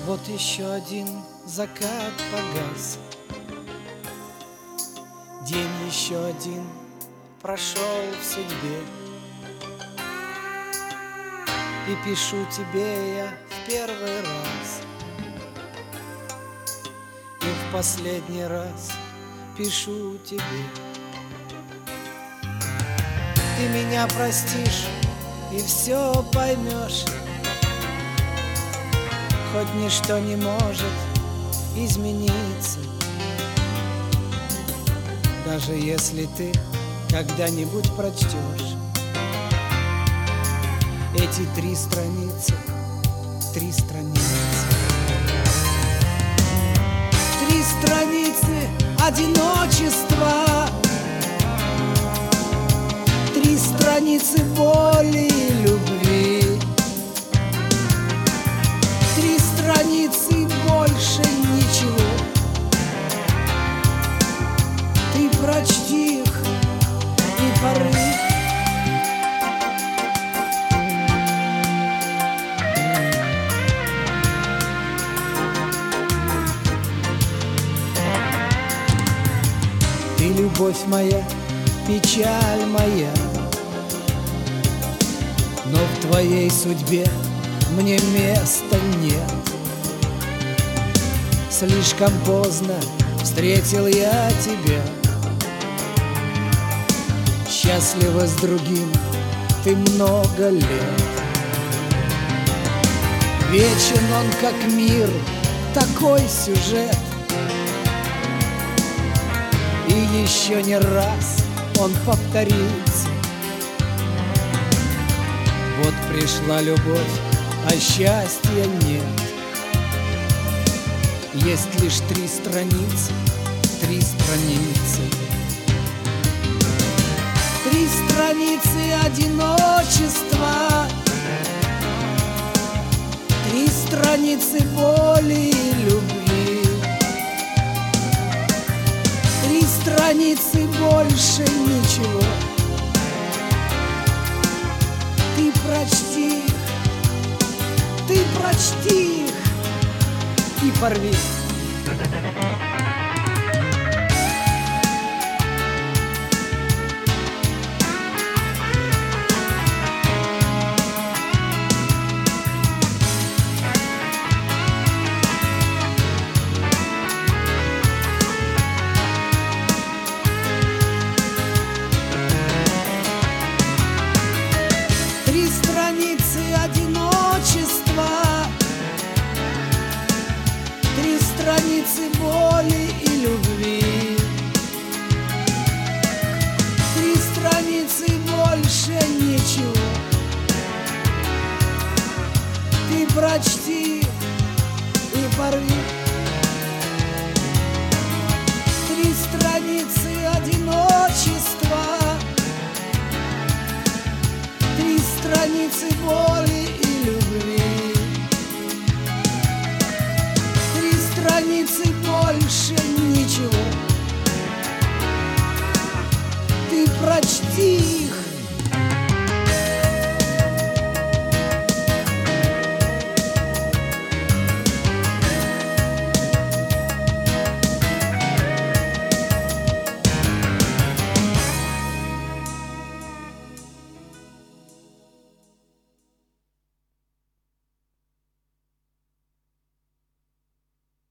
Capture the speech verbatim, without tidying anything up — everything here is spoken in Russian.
Вот еще один закат погас, день еще один прошел в судьбе. И пишу тебе я в первый раз, и в последний раз пишу тебе. Ты меня простишь и все поймешь, хоть ничто не может измениться. Даже если ты когда-нибудь прочтешь эти три страницы, три страницы, три страницы одиночества, три страницы боли и любви, три страницы больше ничего. Ты прочти их и порыв. Ты любовь моя, печаль моя, но в твоей судьбе мне места нет. Слишком поздно встретил я тебя, счастлива с другим ты много лет. Вечен он как мир, такой сюжет, и еще не раз он повторится. Вот пришла любовь, а счастья нет. Есть лишь три страницы, три страницы, три страницы одиночества, три страницы боли и любви, три страницы больше ничего. Ты прочти их, ты прочти их и порви. Три страницы одиночества, три страницы боли и любви, три страницы больше ничего. Ты прочти и порви. Три страницы